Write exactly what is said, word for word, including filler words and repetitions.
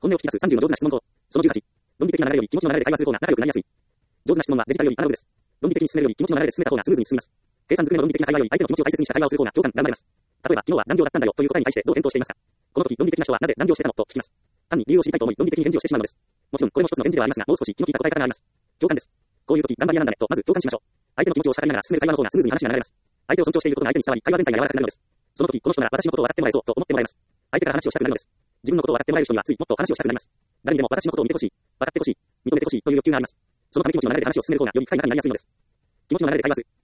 本音を聞き出すさんじゅうの上手な質問法。そのじゅうはち。論理的な流れより気持ちの流れで会話する方が仲良くなりやすい。上手な質問はデジタルよりアナログです。論理的に進めるより気持ちの流れで進めた方がスムーズに進みます。計算づくめの論理的な会話より相手の気持ちを大切にした会話をする方が共感が生まれます。例えば、昨日は残業だったんだよという答えに対してどう返答していますか。この時、論理的な人はなぜ残業してたのと聞きます。単に理由を知りたいと思い論理的に返事をしてしまうのです。もちろん、これも一つの返事ではありますが、もう少し気の利いた答え方があります。共感です。こういう時、頑張り屋なんだねとまず共感しましょう。相手の気持ちをしゃかりながら進める会話の方がスムーズに話が流れます。相手を尊重していることが相手に伝わり、会話全体が柔らかくなるのです。その時、この人なら私のことを笑ってもらえそうと思ってもらえます。相手から話をしたくなるのです。自分のことを笑ってもらえる人にはついもっと話をしたくなります。誰にでも私のことを見てほしい、分かってほしい、認めてほしいという欲求があります。そのため気持ちの流れで話を進める方がより深い仲になりやすいのです。気持ちの流れで会話す。